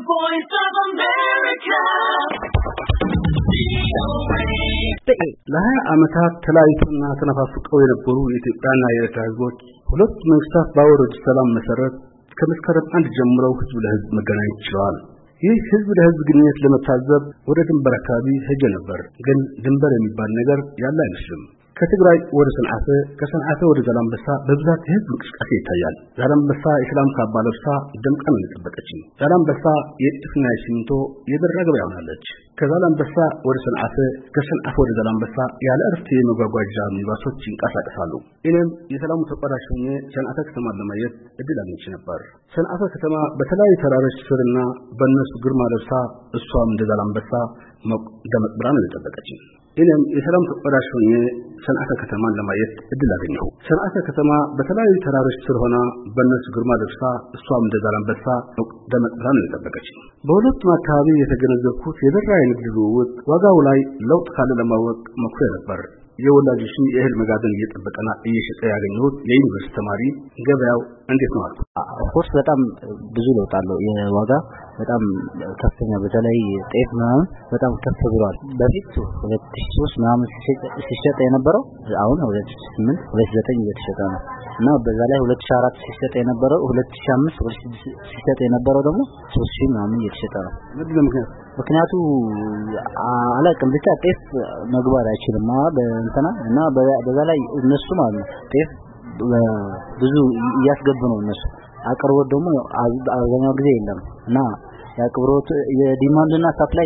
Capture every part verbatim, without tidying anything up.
voice of America. ለሀያ ዓመታት ተለያይተውና ተነፋፍቀው የነበሩ የኢትዮጵያና የኤርትራ ህዝቦች ሁለት መንግስታት ባወረዱት ሰላም መሰረት ከመስከረም አንድ ጀምረው ህዝብ ለህዝብ መገናኘት ችለዋል። ይህ ህዝብ ለህዝብ ግንኙነት ለመታዘብ ወደ ድንበር አካባቢ ሄጄ ነበር። ግን ድንበር የሚባል ነገር ያለ አይመስልም። ከትግራይ ወደ ሰንዓፈ ከሰንዓፈ ወደ ዛላምበሳ በብዛት ህዝብ እንቅስቃሴ ይታያል። ዛላምበሳ የሰላም ካባ ለብሳ ደምቃ ነው የጠበቀችኝ። ዛላምበሳ የጥፍና የሲሚንቶ የብር ገበያ ሆናለች። ከዛላምበሳ ወደ ሰንዓፈ ከሰንዓፈ ወደ ዛላምበሳ ያለ እረፍት የመጓጓዣ ሚኒባሶች ይንቀሳቀሳሉ። እኔም የሰላሙ ተቋዳሽ ሆኜ ሰንዓፈ ከተማ ለማየት እድል አግኝቼ ነበር። ሰንዓፈ ከተማ በተለያዩ ተራሮች ስርና በእነሱ ግርማ ለብሳ እሷም እንደ ዛላምበሳ ደመቅ ብላ ነው የጠበቀችኝ። እኔም የሰላም ተቋዳሽ ሆኜ ሰንዓፈ ከተማን ለማየት እድል አገኘሁ። ሰንዓፈ ከተማ በተለያዩ ተራሮች ስር ሆና በእነሱ ግርማ ለብሳ እሷም እንደ ዛላምበሳ ደመቅ ብላ ነው የጠበቀችኝ። በሁለቱም አካባቢ የተገነዘብኩት የብር የንግድ ልውውጥ ዋጋው ላይ ለውጥ ካለ ለማወቅ መኩሬ ነበር። የወላጆችን የእህል መጋዘን እየጠበቀና እየሸጠ ያገኘሁት የዩኒቨርሲቲ ተማሪ ገበያው እንዴት ነው አልኩት። ኦፍኮርስ በጣም ብዙ ለውጥ አለው። የዋጋ በጣም ከፍተኛ በተለይ ጤፍ ምናምን በጣም ከፍ ብሏል። በፊት ሁለት ሺህ ሶስት ምናምን ሲሸጥ የነበረው አሁን ሁለት ሺህ ስምንት ሁለት ሺህ ዘጠኝ እየተሸጠ ነው እና በዛ ላይ ሁለት ሺህ አራት ሲሸጥ የነበረው ሁለት ሺህ አምስት ሁለት ሺህ ስድስት ሲሸጥ የነበረው ደግሞ ሶስት ሺህ ምናምን እየተሸጠ ነው። ምንድነው ምክንያቱ? ምክንያቱ አላውቅም ብቻ ጤፍ መግባት አይችልም በእንትና እና በዛ ላይ እነሱ ማለት ነው ጤፍ ብዙ እያስገቡ ነው እነሱ። አቅርቦት ደግሞ አብዛኛው ጊዜ የለም እና ያቅርቦት የዲማንድና ሰፕላይ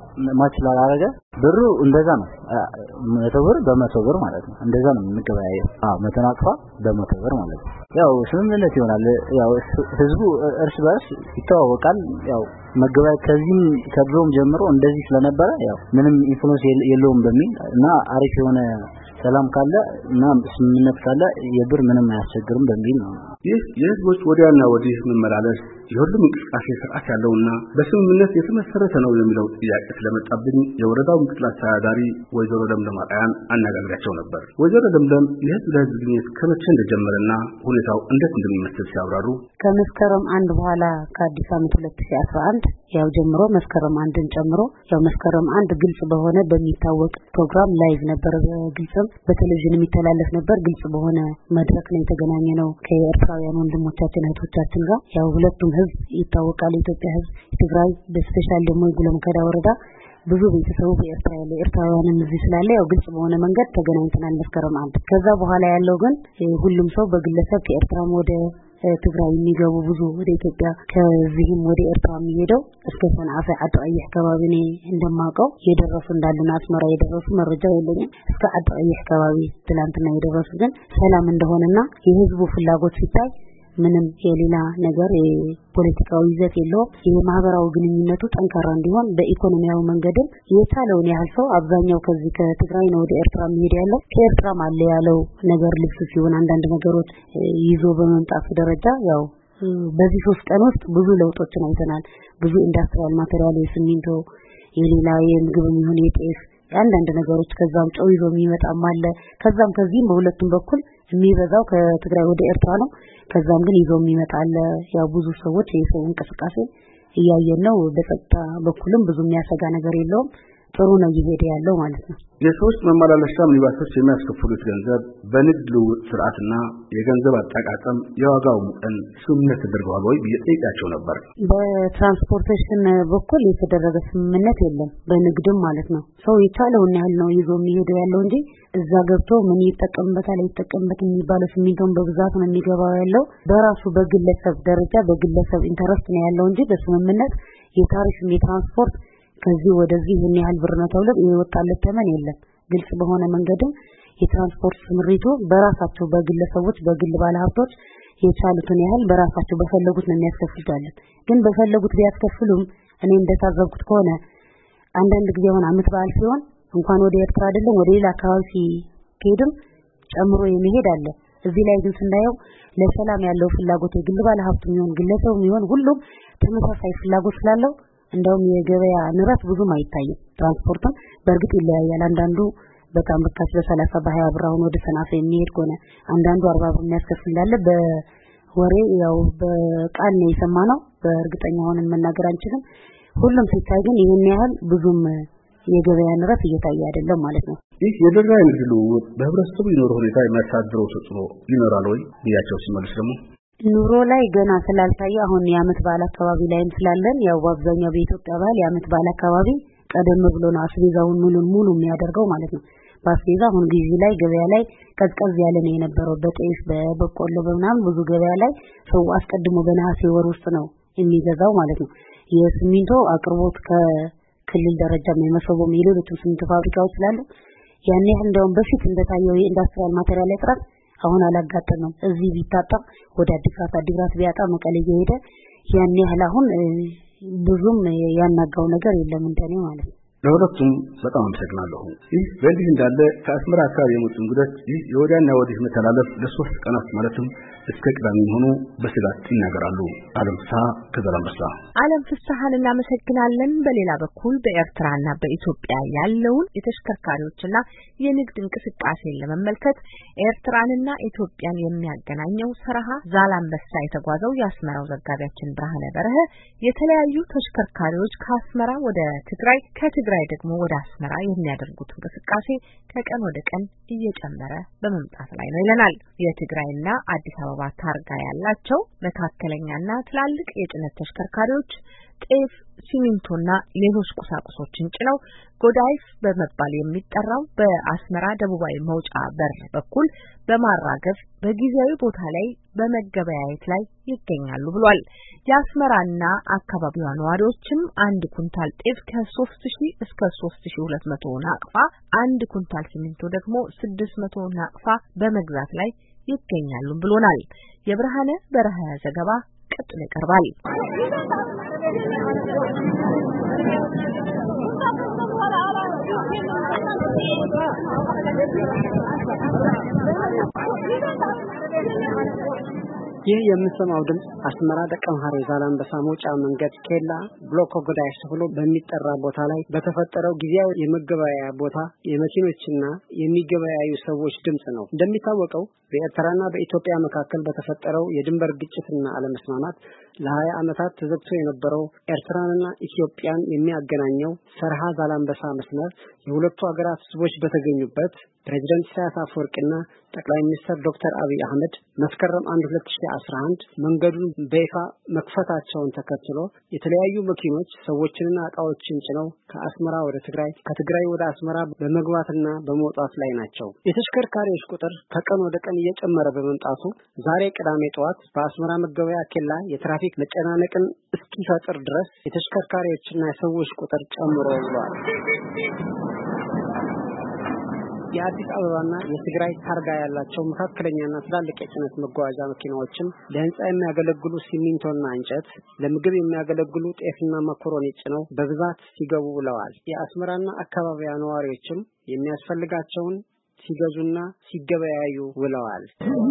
ማች ስላላረገ ብሩ እንደዛ ነው። መቶ ብር በመቶ ብር ማለት ነው እንደዛ ነው የምንገበያየው። አዎ መተናቅፋ በመቶ ብር ማለት ነው። ያው ስምምነት ይሆናል። ያው ህዝቡ እርስ በርስ ይተዋወቃል። ያው መገበያየት ከዚህም ከድሮም ጀምሮ እንደዚህ ስለነበረ ያው ምንም ኢንፍሉዌንስ የለውም በሚል እና አሪፍ የሆነ ሰላም ካለ እና ስምምነት ካለ የብር ምንም አያስቸግርም በሚል ነው። ይህ የህዝቦች ወዲያና ወዲህ መመላለስ የሁሉም እንቅስቃሴ ስርዓት ያለውና በስምምነት የተመሰረተ ነው የሚለው ጥያቄ ስለመጣብኝ የወረዳው ምክትል አስተዳዳሪ ወይዘሮ ለምለም አያን አነጋግሬያቸው ነበር። ወይዘሮ ለምለም የህዝብ ለህዝብ ግንኙነት ከመቼ እንደጀመረና ሁኔታው እንዴት እንደሚመስል ሲያብራሩ ከመስከረም አንድ በኋላ ከአዲስ ዓመት ሁለት ሺህ አስራ አንድ ያው ጀምሮ መስከረም አንድን ጨምሮ ያው መስከረም አንድ ግልጽ በሆነ በሚታወቅ ፕሮግራም ላይቭ ነበር በግልጽም በቴሌቪዥን የሚተላለፍ ነበር። ግልጽ በሆነ መድረክ ላይ የተገናኘነው ከኤርትራውያን ወንድሞቻችን እህቶቻችን ጋር ያው ሁለቱም ህዝብ ይታወቃል። የኢትዮጵያ ህዝብ ትግራይ በስፔሻል ደግሞ የጉለምከዳ ወረዳ ብዙ ቤተሰቡ በኤርትራ ያለ ኤርትራውያንን እዚህ ስላለ ያው ግልጽ በሆነ መንገድ ተገናኝተናል መስከረም አንድ። ከዛ በኋላ ያለው ግን ሁሉም ሰው በግለሰብ ከኤርትራም ወደ ትግራይ የሚገቡ ብዙ ወደ ኢትዮጵያ ከዚህም ወደ ኤርትራ የሚሄደው እስከ ሰንዓፈ አጣይ አካባቢ ነው እንደማውቀው የደረሱ እንዳሉና አስመራ የደረሱ መረጃ የለኝም። እስከ አጣይ አካባቢ ትላንትና የደረሱ ግን ሰላም እንደሆነና የህዝቡ ፍላጎት ሲታይ ምንም የሌላ ነገር የፖለቲካዊ ይዘት የለውም። የማህበራዊ ግንኙነቱ ጠንካራ እንዲሆን በኢኮኖሚያዊ መንገድ የቻለውን ያህል ሰው አብዛኛው ከዚህ ከትግራይ ነው ወደ ኤርትራ የሚሄድ ያለው ከኤርትራ ማለ ያለው ነገር ልብስ ሲሆን አንዳንድ ነገሮች ይዞ በመምጣት ደረጃ ያው በዚህ ሶስት ቀን ውስጥ ብዙ ለውጦችን አይተናል። ብዙ ኢንዳስትሪያል ማቴሪያል የሲሚንቶ የሌላ የምግብ የሚሆን የጤፍ አንዳንድ ነገሮች ከዛም ጨው ይዞ የሚመጣም አለ። ከዛም ከዚህም በሁለቱም በኩል የሚበዛው ከትግራይ ወደ ኤርትራ ነው። ከዛም ግን ይዞ የሚመጣ አለ። ያው ብዙ ሰዎች የሰው እንቅስቃሴ እያየን ነው። በጸጥታ በኩልም ብዙ የሚያሰጋ ነገር የለውም። ጥሩ ነው እየሄደ ያለው ማለት ነው። የሰዎች መመላለሻ ሚኒባሶች የሚያስከፍሉት ገንዘብ በንግድ ልውውጥ ስርዓትና የገንዘብ አጠቃቀም የዋጋው መጠን ስምምነት ተደርጓል ወይ ብዬጠይቃቸው ነበር። በትራንስፖርቴሽን በኩል የተደረገ ስምምነት የለም። በንግድም ማለት ነው ሰው የቻለውን ያህል ነው ይዞ የሚሄደው ያለው እንጂ እዛ ገብቶ ምን ይጠቀምበታል አይጠቀምበት የሚባለው ስምምነቱን በብዛት ነው የሚገባው ያለው በራሱ በግለሰብ ደረጃ በግለሰብ ኢንተረስት ነው ያለው እንጂ በስምምነት የታሪፍ የትራንስፖርት ከዚህ ወደዚህ ምን ያህል ብር ነው ተብሎ የወጣለት ተመን የለም። ግልጽ በሆነ መንገድ የትራንስፖርት ስምሪቱ በራሳቸው በግለሰቦች በግል ባለሀብቶች የቻሉትን ያህል በራሳቸው በፈለጉት ነው የሚያስከፍሉት። ግን በፈለጉት ቢያስከፍሉም እኔ እንደታዘብኩት ከሆነ አንዳንድ ጊዜ ሆነ አመት በዓል ሲሆን እንኳን ወደ ኤርትራ አይደለም ወደ ሌላ አካባቢ ሲሄድም ጨምሮ የሚሄድ አለ። እዚህ ላይ ግን ስናየው ለሰላም ያለው ፍላጎት የግል ባለሀብቱም ይሁን ግለሰቡም ይሁን ሁሉም ተመሳሳይ ፍላጎት ስላለው እንደውም የገበያ ንረት ብዙም አይታይም። ትራንስፖርቱም በእርግጥ ይለያያል። አንዳንዱ በጣም በካሽ በሰላሳ በሃያ ብር አሁን ወደ ሰንዓፈ የሚሄድ ከሆነ አንዳንዱ አርባ ብር የሚያስከፍል እንዳለ ወሬ ያው በቃል ነው የሰማነው በእርግጠኛ ሆነን መናገር አንችልም ሁሉም ሲታይ ግን ይሄን ያህል ብዙም የገበያ ንረት እየታየ አይደለም ማለት ነው ይህ የደራ ንግዱ በህብረተሰቡ ይኖር ሁኔታ የሚያሳድረው ተጽዕኖ ይኖራል ወይ ብያቸው ሲመልስ ደግሞ ኑሮ ላይ ገና ስላልታየ አሁን የዓመት በዓል አካባቢ ላይም ስላለን ያው በአብዛኛው በኢትዮጵያ በዓል የዓመት በዓል አካባቢ ቀደም ብሎ ነው አስቤዛውን ሙሉ ሙሉ የሚያደርገው ማለት ነው በአስቤዛ አሁን ጊዜ ላይ ገበያ ላይ ቀዝቀዝ ያለ ነው የነበረው በጤፍ በበቆሎ በመናም ብዙ ገበያ ላይ ሰው አስቀድሞ በነሐሴ ወር ውስጥ ነው የሚገዛው ማለት ነው የሲሚንቶ አቅርቦት ከክልል ደረጃ የመሰቦ ሌሎች ሲሚንቶ ፋብሪካዎች ስላሉ ያኔ እንደውም በፊት እንደታየው የኢንዱስትሪያል ማቴሪያል እጥረት አሁን አላጋጠመም እዚህ ቢታጣ ወደ አዲስ አበባ አዲግራት ቢያጣ መቀሌ እየሄደ ያኔ ያህል አሁን ብዙም ያናጋው ነገር የለም እንደኔ ማለት ነው ለሁለቱም በጣም አመሰግናለሁ ይህ በእንዲህ እንዳለ ከአስመራ አካባቢ የመጡ እንግዶች ይህ የወዲያና ወዲህ መተላለፍ ለሶስት ቀናት ማለትም እስከ ቅዳሜ ሆኖ በስጋት ይናገራሉ አለም ፍስሐ ከዘላንበሳ አለም ፍስሐን እናመሰግናለን በሌላ በኩል በኤርትራና በኢትዮጵያ ያለውን የተሽከርካሪዎችና የንግድ እንቅስቃሴን ለመመልከት ኤርትራንና ኢትዮጵያን የሚያገናኘው ሰርሃ ዛላንበሳ የተጓዘው የአስመራው ዘጋቢያችን ብርሃነ በረሀ የተለያዩ ተሽከርካሪዎች ከአስመራ ወደ ትግራይ ከትግራይ ደግሞ ወደ አስመራ የሚያደርጉት እንቅስቃሴ ከቀን ወደ ቀን እየጨመረ በመምጣት ላይ ነው ይለናል የትግራይና አዲስ አበባ ታርጋ ያላቸው መካከለኛና ትላልቅ የጭነት ተሽከርካሪዎች ጤፍ ሲሚንቶና ሌሎች ቁሳቁሶችን ጭነው ጎዳይፍ በመባል የሚጠራው በአስመራ ደቡባዊ መውጫ በር በኩል በማራገፍ በጊዜያዊ ቦታ ላይ በመገበያየት ላይ ይገኛሉ ብሏል የአስመራና አካባቢዋ ነዋሪዎችም አንድ ኩንታል ጤፍ ከሶስት ሺህ እስከ ሶስት ሺህ ሁለት መቶ ናቅፋ አንድ ኩንታል ሲሚንቶ ደግሞ ስድስት መቶ ናቅፋ በመግዛት ላይ ይገኛሉ ብሎናል የብርሃነ በረሀ ዘገባ ቀጥሎ ይቀርባል ይህ የምንሰማው ድምጽ አስመራ ደቀምሃሬ ዛላንበሳ መውጫ መንገድ ኬላ ብሎክ ጎዳይፍ ብሎ በሚጠራ ቦታ ላይ በተፈጠረው ጊዜያዊ የመገበያያ ቦታ የመኪኖችና የሚገበያዩ ሰዎች ድምጽ ነው እንደሚታወቀው በኤርትራና በኢትዮጵያ መካከል በተፈጠረው የድንበር ግጭትና አለመስማማት ለሀያ ዓመታት ተዘግቶ የነበረው ኤርትራንና ኢትዮጵያን የሚያገናኘው ሰርሃ ዛላንበሳ መስመር የሁለቱ ሀገራት ህዝቦች በተገኙበት ፕሬዝዳንት ኢሳያስ አፈወርቂና ጠቅላይ ሚኒስትር ዶክተር አብይ አህመድ መስከረም አንድ ሁለት ሺህ አስራ አንድ መንገዱን በይፋ መክፈታቸውን ተከትሎ የተለያዩ መኪኖች ሰዎችንና ዕቃዎችን ጭነው ከአስመራ ወደ ትግራይ ከትግራይ ወደ አስመራ በመግባትና በመውጣት ላይ ናቸው የተሽከርካሪዎች ቁጥር ከቀን ወደ ቀን እየጨመረ በመምጣቱ ዛሬ ቅዳሜ ጠዋት በአስመራ መገበያ ኬላ የትራፊክ መጨናነቅን እስኪፈጥር ድረስ የተሽከርካሪዎችና የሰዎች ቁጥር ጨምሮ ውሏል የአዲስ አበባና የትግራይ ታርጋ ያላቸው መካከለኛና ትላልቅ የጭነት መጓጓዣ መኪናዎችም ለህንጻ የሚያገለግሉ ሲሚንቶና እንጨት ለምግብ የሚያገለግሉ ጤፍና መኮሮኒ ጭነው በብዛት ሲገቡ ውለዋል የአስመራና አካባቢያ ነዋሪዎችም የሚያስፈልጋቸውን ሲገዙና ሲገበያዩ ውለዋል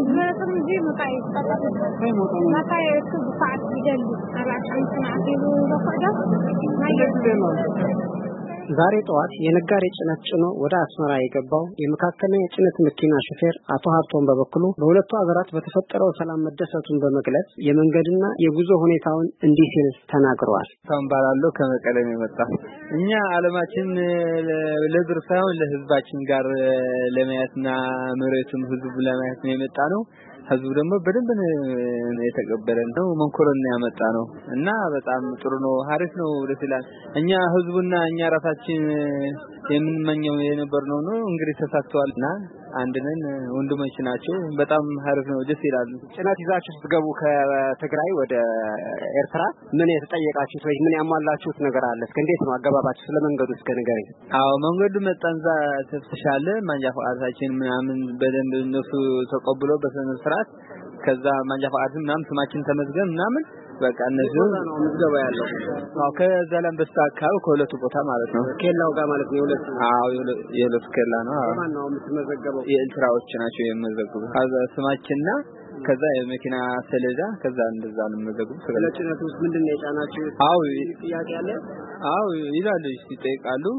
ዛሬ ጠዋት የነጋዴ ጭነት ጭኖ ወደ አስመራ የገባው የመካከለኛ የጭነት መኪና ሹፌር አቶ ሀብቶን በበኩሉ በሁለቱ ሀገራት በተፈጠረው ሰላም መደሰቱን በመግለጽ የመንገድና የጉዞ ሁኔታውን እንዲህ ሲል ተናግሯል ታምባላለው ከመቀሌ ነው የመጣ እኛ ዓለማችን ለድር ሳይሆን ለህዝባችን ጋር ለማየትና መሬቱን ህዝቡ ለማየት ነው የመጣ ነው ህዝቡ ደግሞ በደንብ ነው የተቀበለን ነው መንኮረና ያመጣ ነው እና በጣም ጥሩ ነው ሀሪፍ ነው ደስ ይላል እኛ ህዝቡና እኛ ራሳችን የምንመኘው የነበርነው ነው እንግዲህ ተሳክቷልና አንድነን ወንድሞች ናቸው በጣም ሀሪፍ ነው ደስ ይላል ጭነት ይዛችሁ ስትገቡ ከትግራይ ወደ ኤርትራ ምን የተጠየቃችሁት ወይ ምን ያሟላችሁት ነገር አለ እስከ እንዴት ነው አገባባችሁ ስለ መንገዱ እስከ ንገረኝ አዎ መንገዱ መጣንዛ ተፍተሻለ ማንጃ ፈቃዳችን ምናምን በደንብ እነሱ ተቀብሎ በሰነ ስርዓት ከዛ ማንጃ ፈቃዳችን ምናምን ስማችን ተመዝገን ምናምን በቃ እነዚህ ነው ምዝገባ ያለው አዎ ከዛላንበሳ አካባቢ ከሁለቱ ቦታ ማለት ነው ኬላው ጋር ማለት ነው ሁለቱ አዎ የሁለቱ ኬላ ነው አዎ ማን ነው የምትመዘገበው የኤርትራዎች ናቸው የሚመዘገቡ ከዛ ስማችንና ከዛ የመኪና ሰሌዳ ከዛ እንደዛ ነው የሚመዘገቡ ስለጭነቱ ምንድነው የጫናችሁ አዎ ጥያቄ አለ አዎ ይላሉ ይጠይቃሉ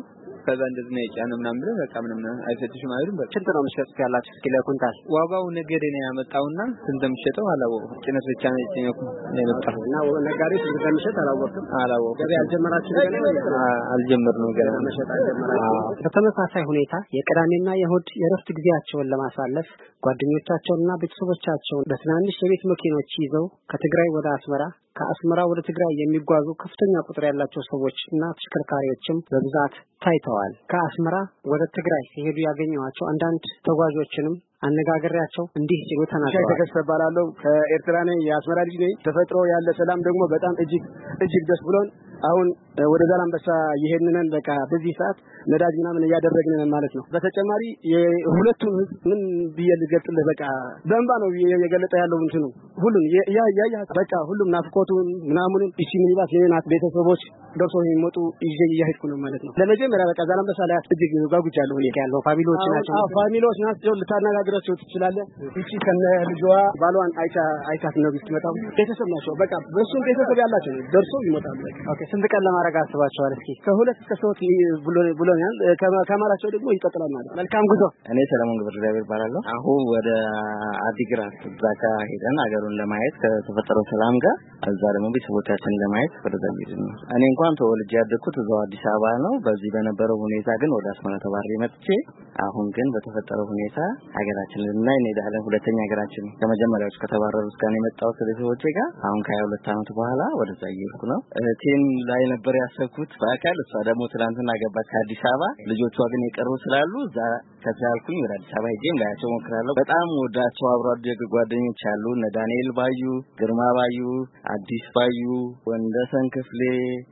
ከዛ እንደዚህ ነው የጫነ ምናምን ብለ በቃ ምንም አይፈትሽም አይሉም። በቃ ስንት ነው የምትሸጡት ያላችሁ እስኪ ለኩንታል? ዋጋው ነገዴ ነው ያመጣውና ስንት እንደምሸጠው አላወቅኩም። ጭነት ብቻ ነው የጭነኩ የመጣው እና ነጋዴው ስንት እንደምሸጥ አላወቅኩም። አላወቅኩም። ገበያ አልጀመራችሁ ገና? አልጀመርነው ገና መሸጥ አልጀመራችሁ። በተመሳሳይ ሁኔታ የቅዳሜና የእሁድ የረፍት ጊዜያቸውን ለማሳለፍ ጓደኞቻቸውንና ቤተሰቦቻቸውን በትናንሽ የቤት መኪኖች ይዘው ከትግራይ ወደ አስመራ ከአስመራ ወደ ትግራይ የሚጓዙ ከፍተኛ ቁጥር ያላቸው ሰዎች እና ተሽከርካሪዎችም በብዛት ታይተዋል። ከአስመራ ወደ ትግራይ ሲሄዱ ያገኘዋቸው አንዳንድ ተጓዦችንም አነጋግሬያቸው እንዲህ ሲሉ ተናግረዋል። ተከሰባላለው ከኤርትራ ነኝ፣ የአስመራ ልጅ ነኝ። ተፈጥሮ ያለ ሰላም ደግሞ በጣም እጅግ እጅግ ደስ ብሎን አሁን ወደ ዛላምበሳ ይሄንነን በቃ በዚህ ሰዓት ነዳጅ ምናምን ያደረግነን ማለት ነው። በተጨማሪ የሁለቱም ምን ቢየልገልጥልህ በቃ በእንባ ነው የገለጠ ያለው እንትኑ ሁሉም ያ ያ ያ በቃ ሁሉም ናፍቆቱን ምናምን እሺ ምን ይባስ የናት ቤተሰቦች ደርሶ የሚመጡ ይዤ እያሄድኩ ነው ማለት ነው። ለመጀመሪያ በቃ ዛላምበሳ ላይ እጅግ ጓጉቻለሁ። እኔ ያለው ፋሚሊዎች ናቸው። አዎ ፋሚሊዎች ናቸው። ልታነጋግራቸው ትችላለህ። እቺ ከነ ልጇ ባሏን አይታ አይታት ነው ብትመጣው ቤተሰብ ናቸው። በቃ በሱም ቤተሰብ ያላቸው ደርሶ ይመጣሉ። ኦኬ ስንት ቀን ለማድረግ አስባችኋል? እስኪ ከሁለት እስከ ሶስት ብሎኛል። ከማላቸው ደግሞ ይቀጥላል ማለት። መልካም ጉዞ። እኔ ሰለሞን ገብረ እግዚአብሔር እባላለሁ። አሁን ወደ አዲግራት ዛካ ሄደን አገሩን ለማየት ከተፈጠረው ሰላም ጋር እዛ ደግሞ ቤተሰቦቻችንን ለማየት ወደዛ ሄድን። እኔ እንኳን ተወልጄ ያደግኩት እዛው አዲስ አበባ ነው። በዚህ በነበረው ሁኔታ ግን ወደ አስመራ ተባሬ መጥቼ አሁን ግን በተፈጠረው ሁኔታ ሀገራችንን እና እንሄዳለን። ሁለተኛ ሀገራችን ከመጀመሪያው ከተባረሩት ጋር ነው የመጣው ከቤተሰቦቼ ጋር። አሁን ከሀያ ሁለት ዓመት በኋላ ወደዛ እየሄድኩ ነው። እህቴን ላይ ነበር ያሰብኩት በአካል። እሷ ደግሞ ትናንትና ገባች ከአዲስ አበባ። ልጆቿ ግን የቀሩ ስላሉ እዛ ከቻልኩኝ ወደ አዲስ አበባ ሄጄም ላያቸው ሞክራለሁ። በጣም ወዳቸው አብሮ አደግ ጓደኞች አሉ። እነ ዳንኤል ባዩ፣ ግርማ ባዩ፣ አዲስ ባዩ፣ ወንደሰን ክፍሌ፣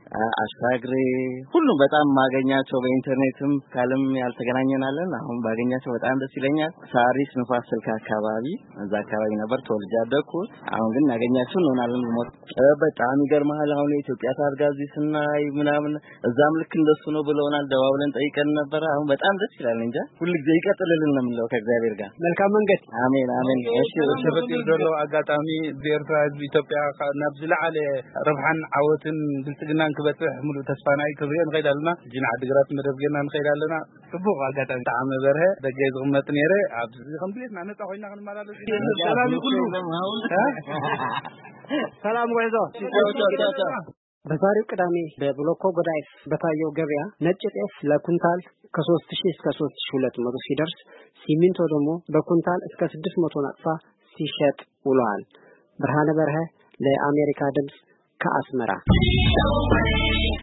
አሻግሬ ሁሉም በጣም ማገኛቸው በኢንተርኔትም ካለም ያልተገናኘናለን። አሁን ባገኛቸው በጣም ደስ ይለኛል። ሳሪስ ንፋስ ስልክ አካባቢ እዛ አካባቢ ነበር ተወልጄ ያደግኩት። አሁን ግን ያገኛቸው እንሆናለን። ሞት በጣም ይገርማል። አሁን የኢትዮጵያ ታርጋዚ ስናይ ምናምን እዛም ልክ እንደሱ ነው ብለውናል። ደዋውለን ጠይቀን ነበር። አሁን በጣም ደስ ይላል። እንጃ ሁልጊዜ ይቀጥልልን ነው የምንለው ከእግዚአብሔር ጋር። መልካም መንገድ። አሜን አሜን። እሺ ተፈጥሮ ደሎ አጋጣሚ በኤርትራ ኢትዮጵያ ናብ ዝለዓለ ረብሓን ዓወትን ብልጽግናን ክበጽሕ ሙሉ ተስፋናይ ክብሬን ኸይዳልና ጂና አድግራት መደብገና እንኸይዳለና ጽቡቅ አጋጣሚ ጣዕመ በርሀ ደገ ዝቕመጥ ነይረ ኣብዚ ከምብሌትና ነፃ ኮይና ክንመላለስ ሰላም ይኩሉ ሰላም ወይዞ በዛሬው ቅዳሜ በብሎኮ ጎዳይፍ በታየው ገበያ ነጭ ጤፍ ለኩንታል ከሶስት ሺህ እስከ ሶስት ሺህ ሁለት መቶ ሲደርስ ሲሚንቶ ደግሞ በኩንታል እስከ ስድስት መቶ ናቅፋ ሲሸጥ ውሏል። ብርሃነ በርሀ ለአሜሪካ ድምጽ ከአስመራ